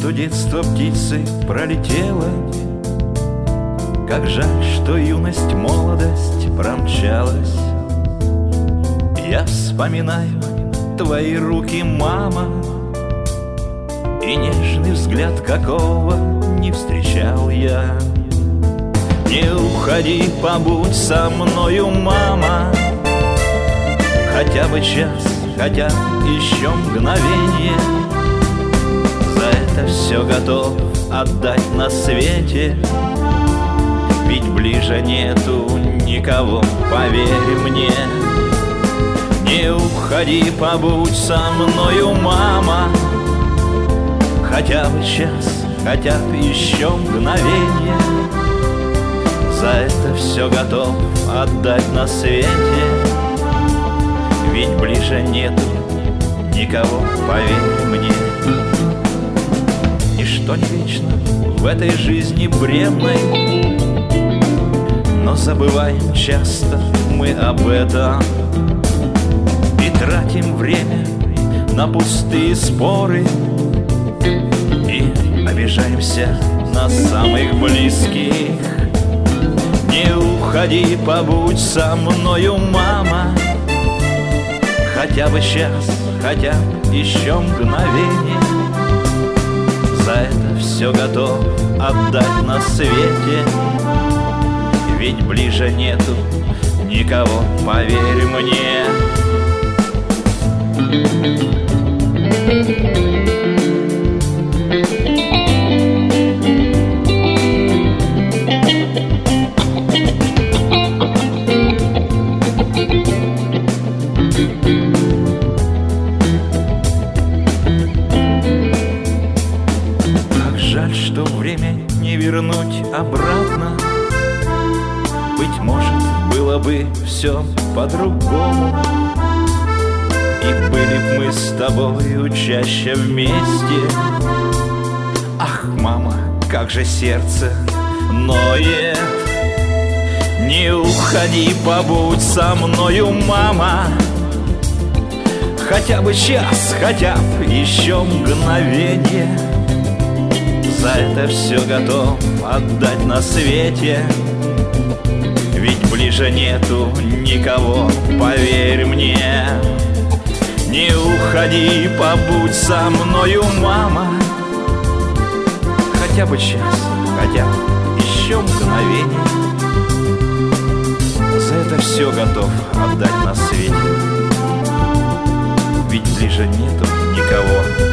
что детство птицы пролетело, как жаль, что юность, молодость промчалась. Я вспоминаю твои руки, мама, и нежный взгляд, какого не встречал я. Не уходи, побудь со мною, мама, хотя бы час, хотя еще мгновение. За это все готов отдать на свете, ведь ближе нету никого, поверь мне. Не уходи, побудь со мною, мама, хотя бы час, хотя бы еще мгновение. За это все готов отдать на свете, ведь ближе нету никого, поверь мне. Ничто не вечно в этой жизни бренной, но забываем часто мы об этом и тратим время на пустые споры, и обижаемся на самых близких. Не уходи, побудь со мною, мама, хотя бы час, хотя бы еще мгновение. За это все готов отдать на свете, ведь ближе нету никого, поверь мне. Как жаль, что время не вернуть обратно. Быть может, было бы все по-другому, и были б мы с тобою чаще вместе. Ах, мама, как же сердце ноет. Не уходи, побудь со мною, мама, хотя бы час, хотя бы еще мгновение. За это все готов отдать на свете, ведь ближе нету никого, поверь мне. Не уходи, побудь со мною, мама, хотя бы час, хотя бы еще мгновение. За это все готов отдать на свете, ведь ближе нету никого,